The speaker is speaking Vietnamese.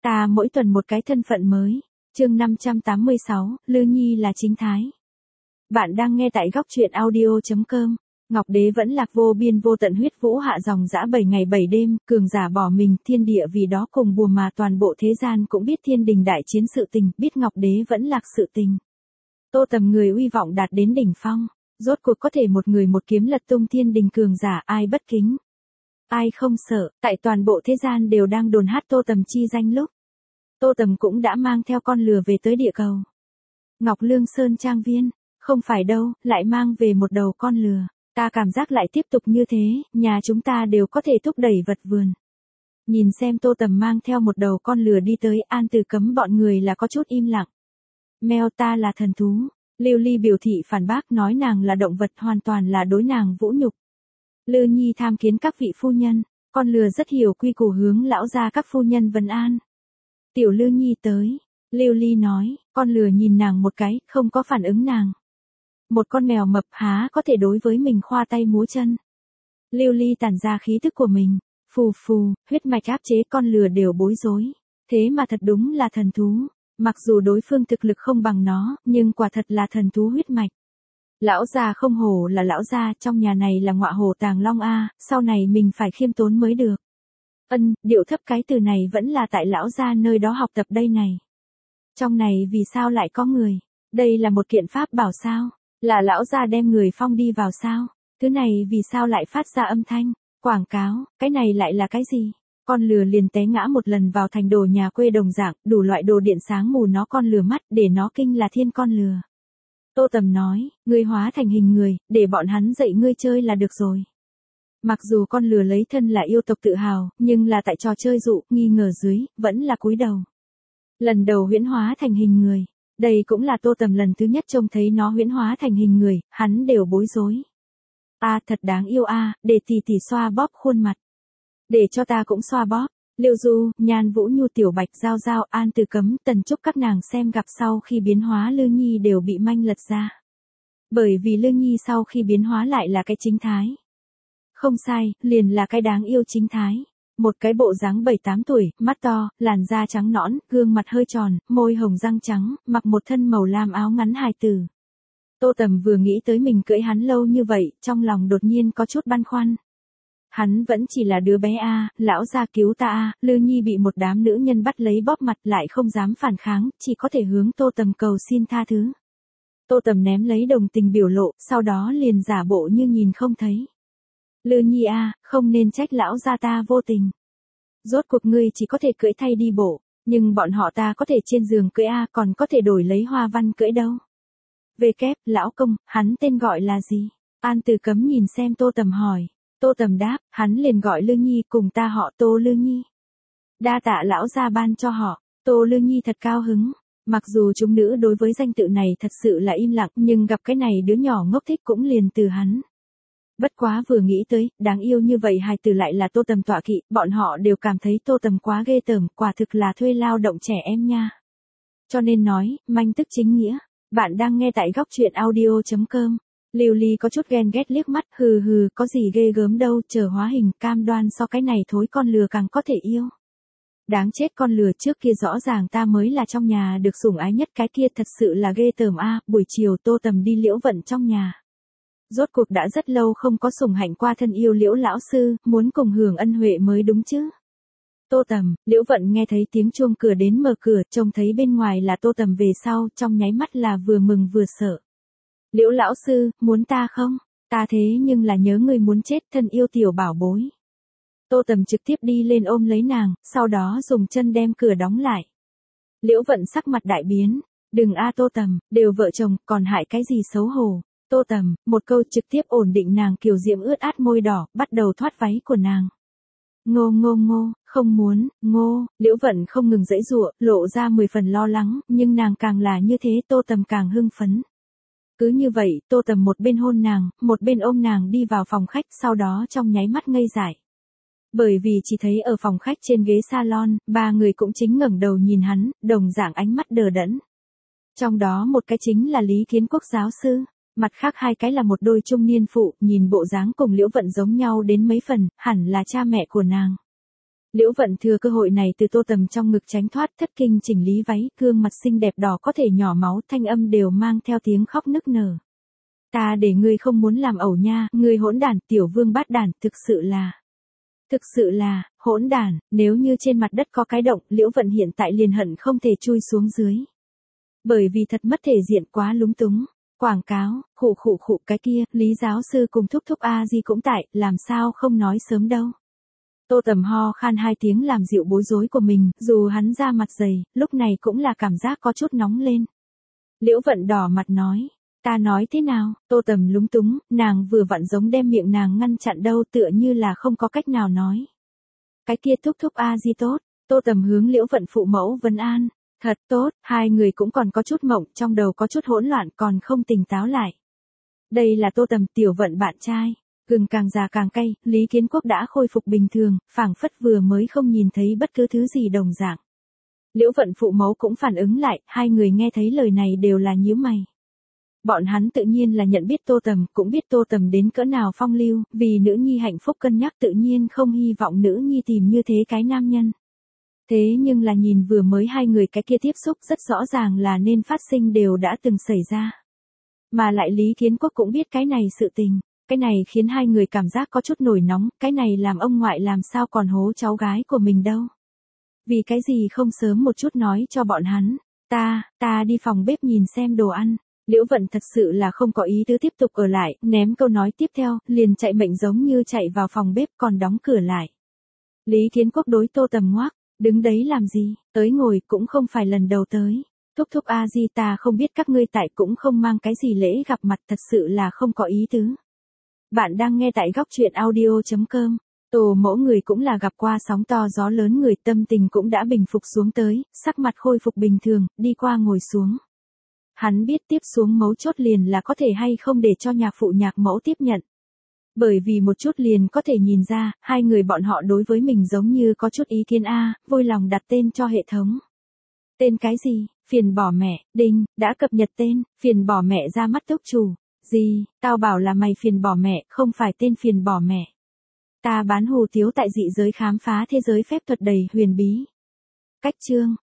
Ta mỗi tuần một cái thân phận mới. Chương 586, Lư Nhi là chính thái. Bạn đang nghe tại góc truyện audio.com. Ngọc Đế vẫn lạc vô biên vô tận, huyết vũ hạ dòng dã 7 ngày 7 đêm, cường giả bỏ mình, thiên địa vì đó cùng bùa, mà toàn bộ thế gian cũng biết thiên đình đại chiến sự tình, biết Ngọc Đế vẫn lạc sự tình. Tô Tầm người uy vọng đạt đến đỉnh phong, rốt cuộc có thể một người một kiếm lật tung thiên đình, cường giả ai bất kính, ai không sợ, tại toàn bộ thế gian đều đang đồn hát Tô Tầm chi danh lúc Tô Tầm cũng đã mang theo con lừa về tới địa cầu. Ngọc Lương Sơn Trang Viên, không phải đâu, lại mang về một đầu con lừa. Ta cảm giác lại tiếp tục như thế, nhà chúng ta đều có thể thúc đẩy vật vườn. Nhìn xem Tô Tầm mang theo một đầu con lừa đi tới, An Từ Cấm bọn người là có chút im lặng. Mèo ta là thần thú. Lưu Ly biểu thị phản bác, nói nàng là động vật, hoàn toàn là đối nàng vũ nhục. Lư Nhi tham kiến các vị phu nhân, con lừa rất hiểu quy củ, hướng lão gia các phu nhân vấn an. Tiểu Lư Nhi tới, Lưu Ly nói, con lừa nhìn nàng một cái, không có phản ứng nàng. Một con mèo mập há có thể đối với mình khoa tay múa chân. Lưu Ly tản ra khí thức của mình, phù phù, huyết mạch áp chế, con lừa đều bối rối. Thế mà thật đúng là thần thú, mặc dù đối phương thực lực không bằng nó, nhưng quả thật là thần thú huyết mạch. Lão già không hổ là lão già, trong nhà này là ngọa hổ tàng long a, sau này mình phải khiêm tốn mới được. Điệu thấp cái từ này vẫn là tại lão gia nơi đó học tập đây này. Trong này vì sao lại có người? Đây là một kiện pháp bảo sao? Là lão gia đem người phong đi vào sao? Thứ này vì sao lại phát ra âm thanh? Quảng cáo, cái này lại là cái gì? Con lừa liền té ngã một lần vào thành đồ nhà quê đồng dạng, đủ loại đồ điện sáng mù nó con lừa mắt, để nó kinh là thiên con lừa. Tô Tầm nói, ngươi hóa thành hình người, để bọn hắn dạy ngươi chơi là được rồi. Mặc dù con lừa lấy thân là yêu tộc tự hào, nhưng là tại trò chơi dụ, nghi ngờ dưới, vẫn là cúi đầu. Lần đầu huyễn hóa thành hình người, đây cũng là Tô Tầm lần thứ nhất trông thấy nó huyễn hóa thành hình người, hắn đều bối rối. Thật đáng yêu để tỷ tỷ xoa bóp khuôn mặt. Để cho ta cũng xoa bóp. Liêu Du, Nhan Vũ Nhu, Tiểu Bạch, Giao Giao, An Từ Cấm, Tần Trúc các nàng xem gặp sau khi biến hóa Lư Nhi đều bị manh lật ra. Bởi vì Lư Nhi sau khi biến hóa lại là cái chính thái. Không sai, liền là cái đáng yêu chính thái. Một cái bộ dáng 7-8 tuổi, mắt to, làn da trắng nõn, gương mặt hơi tròn, môi hồng răng trắng, mặc một thân màu lam áo ngắn hài tử. Tô Tầm vừa nghĩ tới mình cưỡi hắn lâu như vậy, trong lòng đột nhiên có chút băn khoăn. Hắn vẫn chỉ là đứa bé lão gia cứu ta Lư Nhi bị một đám nữ nhân bắt lấy bóp mặt, lại không dám phản kháng, chỉ có thể hướng Tô Tầm cầu xin tha thứ. Tô Tầm ném lấy đồng tình biểu lộ, sau đó liền giả bộ như nhìn không thấy. Lư Nhi không nên trách lão gia ta vô tình. Rốt cuộc ngươi chỉ có thể cưỡi thay đi bộ, nhưng bọn họ ta có thể trên giường cưỡi còn có thể đổi lấy hoa văn cưỡi đâu. Lão công, hắn tên gọi là gì? An Từ Cấm nhìn xem Tô Tầm hỏi. Tô Tầm đáp, hắn liền gọi Lư Nhi, cùng ta họ Tô Lư Nhi. Đa tạ lão gia ban cho họ. Tô Lư Nhi thật cao hứng. Mặc dù chúng nữ đối với danh tự này thật sự là im lặng, nhưng gặp cái này đứa nhỏ ngốc thích cũng liền từ hắn. Bất quá vừa nghĩ tới, đáng yêu như vậy hài tử lại là Tô Tầm tọa kỵ, bọn họ đều cảm thấy Tô Tầm quá ghê tởm, quả thực là thuê lao động trẻ em nha. Cho nên nói, manh tức chính nghĩa. Bạn đang nghe tại góc truyện audio.com. Lưu Ly có chút ghen ghét liếc mắt, hừ, có gì ghê gớm đâu, chờ hóa hình, cam đoan so cái này thối con lừa càng có thể yêu. Đáng chết, con lừa trước kia rõ ràng ta mới là trong nhà được sủng ái nhất, cái kia thật sự là ghê tởm buổi chiều Tô Tầm đi Liễu Vận trong nhà. Rốt cuộc đã rất lâu không có sủng hạnh qua thân yêu Liễu lão sư, muốn cùng hưởng ân huệ mới đúng chứ. Tô Tầm, Liễu Vận nghe thấy tiếng chuông cửa đến mở cửa, trông thấy bên ngoài là Tô Tầm về sau, trong nháy mắt là vừa mừng vừa sợ. Liễu lão sư, muốn ta không? Ta thế nhưng là nhớ người muốn chết, thân yêu tiểu bảo bối. Tô Tầm trực tiếp đi lên ôm lấy nàng, sau đó dùng chân đem cửa đóng lại. Liễu Vận sắc mặt đại biến. Đừng Tô Tầm, đều vợ chồng, còn hại cái gì xấu hổ. Tô Tầm, một câu trực tiếp ổn định nàng kiều diễm ướt át môi đỏ, bắt đầu thoát váy của nàng. Ngô, không muốn, Liễu Vận không ngừng giãy giụa, lộ ra 10 phần lo lắng, nhưng nàng càng là như thế Tô Tầm càng hưng phấn. Cứ như vậy, Tô Tầm một bên hôn nàng, một bên ôm nàng đi vào phòng khách, sau đó trong nháy mắt ngây dại. Bởi vì chỉ thấy ở phòng khách trên ghế salon, ba người cũng chính ngẩng đầu nhìn hắn, đồng dạng ánh mắt đờ đẫn. Trong đó một cái chính là Lý Kiến Quốc giáo sư, mặt khác hai cái là một đôi trung niên phụ, nhìn bộ dáng cùng Liễu Vận giống nhau đến mấy phần, hẳn là cha mẹ của nàng. Liễu Vận thừa cơ hội này từ Tô Tầm trong ngực tránh thoát, thất kinh chỉnh lý váy, gương mặt xinh đẹp đỏ có thể nhỏ máu, thanh âm đều mang theo tiếng khóc nức nở. Ta để ngươi không muốn làm ẩu nha, ngươi hỗn đản, tiểu vương bát đản, thực sự là, hỗn đản, nếu như trên mặt đất có cái động, Liễu Vận hiện tại liền hận không thể chui xuống dưới. Bởi vì thật mất thể diện quá lúng túng. Quảng cáo, khụ cái kia, Lý giáo sư cùng thúc A Di cũng tại, làm sao không nói sớm đâu. Tô Tầm ho khan 2 tiếng làm dịu bối rối của mình, dù hắn da mặt dày, lúc này cũng là cảm giác có chút nóng lên. Liễu Vận đỏ mặt nói, ta nói thế nào, Tô Tầm lúng túng, nàng vừa vặn giống đem miệng nàng ngăn chặn đâu, tựa như là không có cách nào nói. Cái kia thúc A Di tốt, Tô Tầm hướng Liễu Vận phụ mẫu vấn an, thật tốt, hai người cũng còn có chút mộng, trong đầu có chút hỗn loạn, còn không tỉnh táo lại. Đây là Tô Tầm Tiểu Vận bạn trai. Gừng càng già càng cay, Lý Kiến Quốc đã khôi phục bình thường, phảng phất vừa mới không nhìn thấy bất cứ thứ gì đồng dạng. Liễu Vận phụ mẫu cũng phản ứng lại, hai người nghe thấy lời này đều là nhíu mày. Bọn hắn tự nhiên là nhận biết Tô Tầm, cũng biết Tô Tầm đến cỡ nào phong lưu, vì nữ nhi hạnh phúc cân nhắc tự nhiên không hy vọng nữ nhi tìm như thế cái nam nhân. Thế nhưng là nhìn vừa mới hai người cái kia tiếp xúc rất rõ ràng là nên phát sinh đều đã từng xảy ra. Mà lại Lý Kiến Quốc cũng biết cái này sự tình. Cái này khiến hai người cảm giác có chút nổi nóng, cái này làm ông ngoại làm sao còn hố cháu gái của mình đâu. Vì cái gì không sớm một chút nói cho bọn hắn, ta đi phòng bếp nhìn xem đồ ăn. Liễu Vận thật sự là không có ý tứ tiếp tục ở lại, ném câu nói tiếp theo, liền chạy mệnh giống như chạy vào phòng bếp còn đóng cửa lại. Lý Kiến Quốc đối Tô Tầm ngoác, đứng đấy làm gì, tới ngồi cũng không phải lần đầu tới. Thúc A Di ta không biết các ngươi tại cũng không mang cái gì lễ gặp mặt, thật sự là không có ý tứ. Bạn đang nghe tại góc truyện audio.com. Tổ mẫu người cũng là gặp qua sóng to gió lớn, người tâm tình cũng đã bình phục xuống tới, sắc mặt khôi phục bình thường, đi qua ngồi xuống. Hắn biết tiếp xuống mấu chốt liền là có thể hay không để cho nhạc phụ nhạc mẫu tiếp nhận. Bởi vì một chút liền có thể nhìn ra, hai người bọn họ đối với mình giống như có chút ý kiến vui lòng đặt tên cho hệ thống. Tên cái gì? Phiền bỏ mẹ, đinh, đã cập nhật tên, phiền bỏ mẹ ra mắt túc chủ. Gì, tao bảo là mày phiền bỏ mẹ, không phải tên phiền bỏ mẹ. Ta bán hủ tiếu tại dị giới khám phá thế giới phép thuật đầy huyền bí. Cách chương.